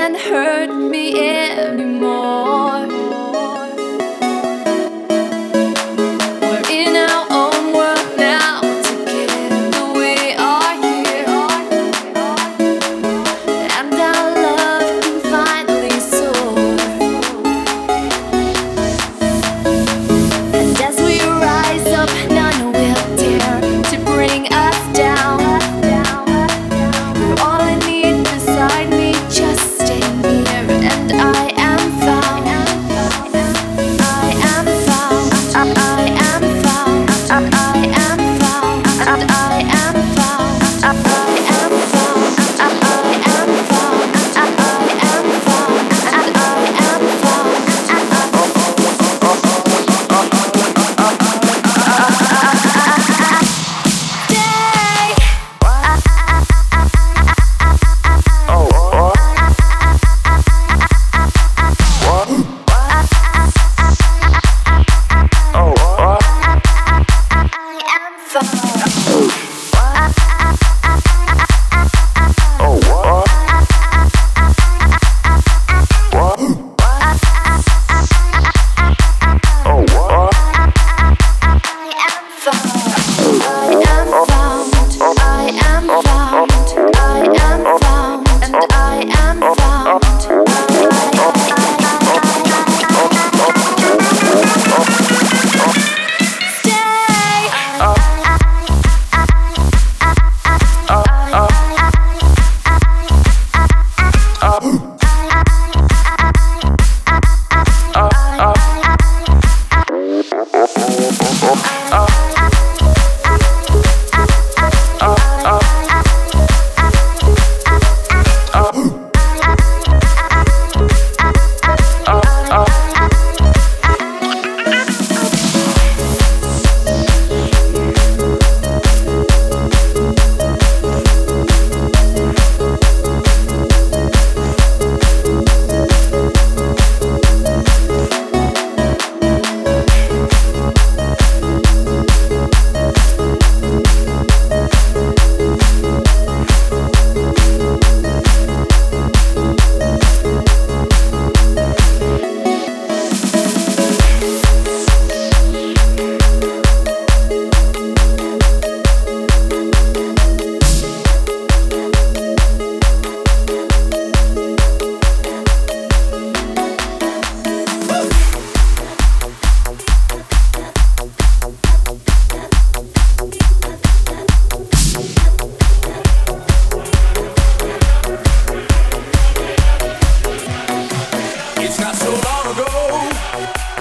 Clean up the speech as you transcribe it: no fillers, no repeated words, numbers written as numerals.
can't hurt me anymore. We're in our own world now, together we are here, and our love can finally soar. And as we rise up, none will dare to bring us down. You're all I need beside me, just stay near, and I am found. I am found. I am found. I am found. And I am found. I am found. I am found. I am found. And I am found. Oh.